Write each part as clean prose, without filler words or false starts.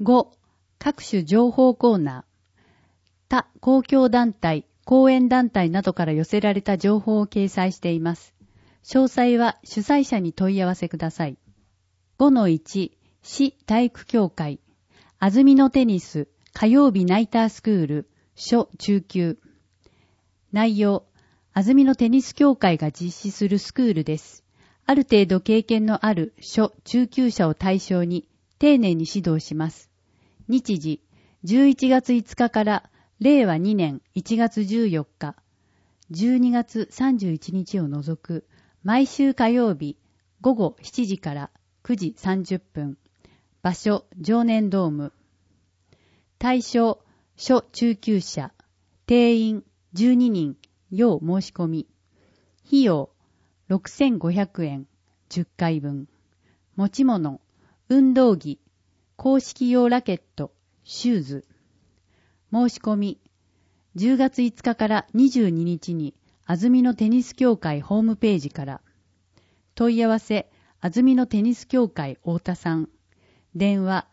5、各種情報コーナー。他公共団体、講演団体などから寄せられた情報を掲載しています。詳細は主催者に問い合わせください。5-1、市体育協会。安曇野テニス、火曜日ナイタースクール、初中級。内容、安曇野テニス協会が実施するスクールです。ある程度経験のある初中級者を対象に丁寧に指導します。日時、11月5日から令和2年1月14日、12月31日を除く毎週火曜日午後7時から9時30分。場所、常年ドーム。対象、初中級者。定員、12人。要申し込み。費用、6500円。10回分。持ち物、運動着。公式用ラケット、シューズ。申し込み。10月5日から22日に安曇野テニス協会ホームページから。問い合わせ、安曇野テニス協会太田さん。電話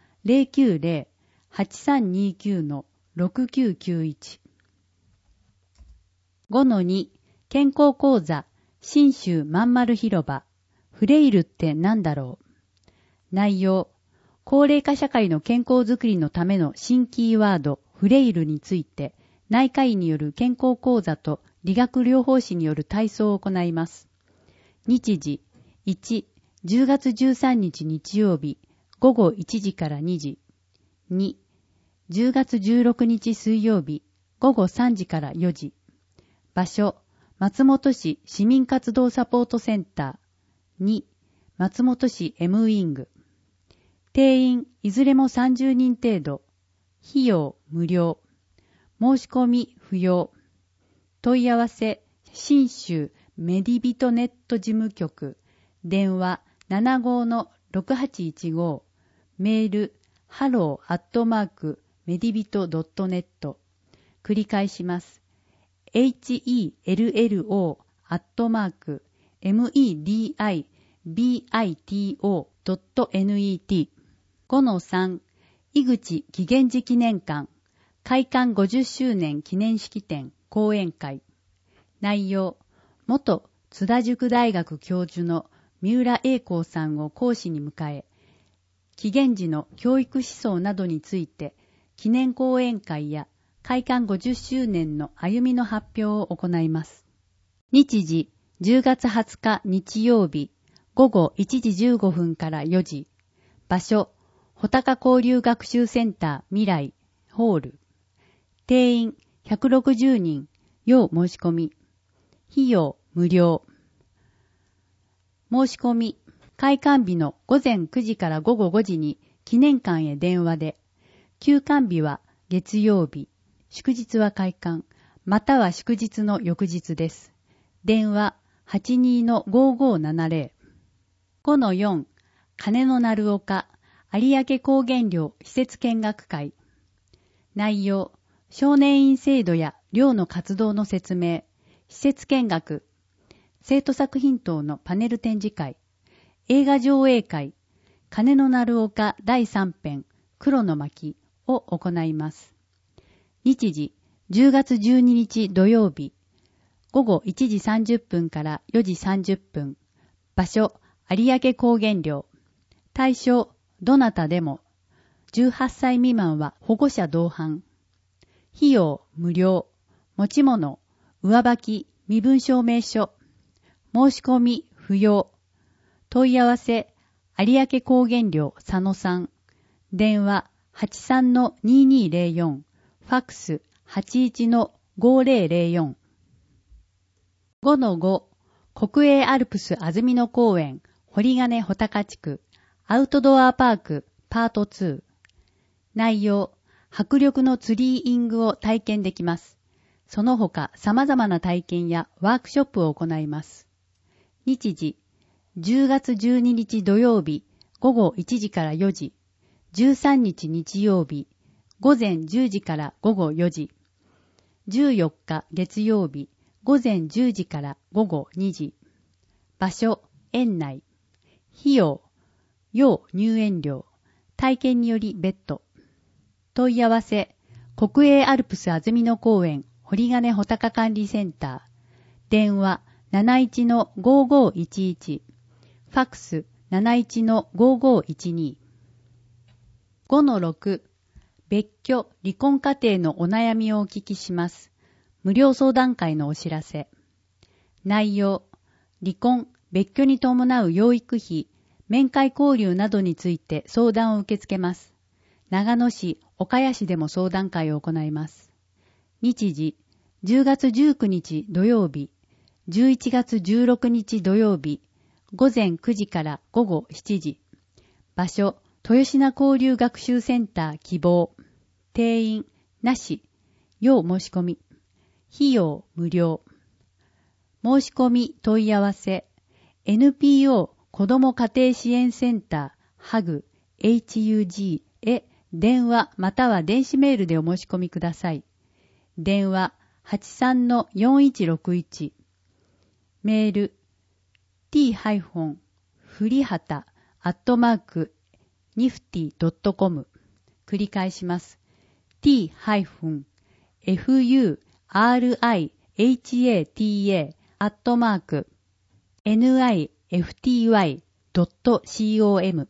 090-8329-6991。5-2、健康講座、信州まんまる広場。フレイルって何だろう。内容、高齢化社会の健康づくりのための新キーワード、フレイルについて、内科医による健康講座と理学療法士による体操を行います。日時、1、10月13日日曜日、午後1時から2時。2、10月16日水曜日、午後3時から4時。場所、松本市市民活動サポートセンター。2、松本市 M ウィング。定員、いずれも30人程度。費用、無料。申し込み、不要。問い合わせ、信州メディビトネット事務局。電話、75-6815。メール、hello@medibito.net。繰り返します。hello@medibito.net。5-3、井口紀元寺記念館。開館50周年記念式典講演会。内容、元津田塾大学教授の三浦栄光さんを講師に迎え、紀元寺の教育思想などについて、記念講演会や開館50周年の歩みの発表を行います。日時、10月20日日曜日、午後1時15分から4時。場所、穂高交流学習センター未来、ホール。定員、160人、要申し込み。費用、無料。申し込み、開館日の午前9時から午後5時に記念館へ電話で、休館日は月曜日、祝日は開館、または祝日の翌日です。電話 82-5570。5-4、金の鳴岡、有明高原寮施設見学会。内容、少年院制度や寮の活動の説明、施設見学、生徒作品等のパネル展示会、映画上映会、金の鳴岡第3編、黒の巻を行います。日時、10月12日土曜日、午後1時30分から4時30分。場所、有明高原寮。対象、どなたでも。18歳未満は保護者同伴。費用、無料。持ち物、上履き、身分証明書。申し込み、不要。問い合わせ、有明高原寮佐野さん。電話、83-2204。ファックス、81-5004。5-5、国営アルプス安曇野公園、堀金穂高地区、アウトドアパーク、パート2。内容、迫力のツリーイングを体験できます。その他、様々な体験やワークショップを行います。日時、10月12日土曜日、午後1時から4時、13日日曜日、午前10時から午後4時、14日月曜日、午前10時から午後2時。場所、園内。費用、要入園料。体験により別途。 問い合わせ、国営アルプス安曇野公園堀金穂高管理センター。電話 71-5511。ファックス 71-5512。5-6。別居・離婚家庭のお悩みをお聞きします。無料相談会のお知らせ。内容、離婚・別居に伴う養育費、面会交流などについて相談を受け付けます。長野市、岡谷市でも相談会を行います。日時、10月19日土曜日、11月16日土曜日、午前9時から午後7時。場所、豊品交流学習センター希望。定員、なし。要申し込み。費用、無料。申し込み問い合わせ。NPO 子ども家庭支援センター HUG へ電話または電子メールでお申し込みください。電話 83-4161。メール t-furihata@nifty.com。 繰り返します。t-furihata@nifty.com。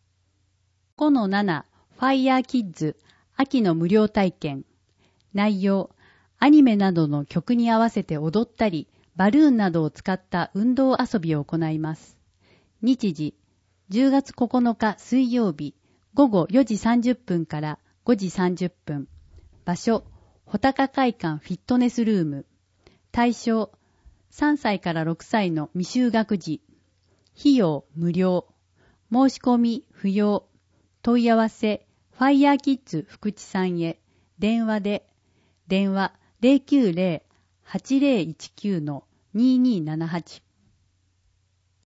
5-7 ファイヤーキッズ秋の無料体験。内容、アニメなどの曲に合わせて踊ったり、バルーンなどを使った運動遊びを行います。日時、10月9日水曜日、午後4時30分から5時30分。場所、穂高会館フィットネスルーム。対象、3歳から6歳の未就学児。費用、無料。申し込み、不要。問い合わせ、ファイヤーキッズ福知さんへ。電話で、電話 090-8019-2278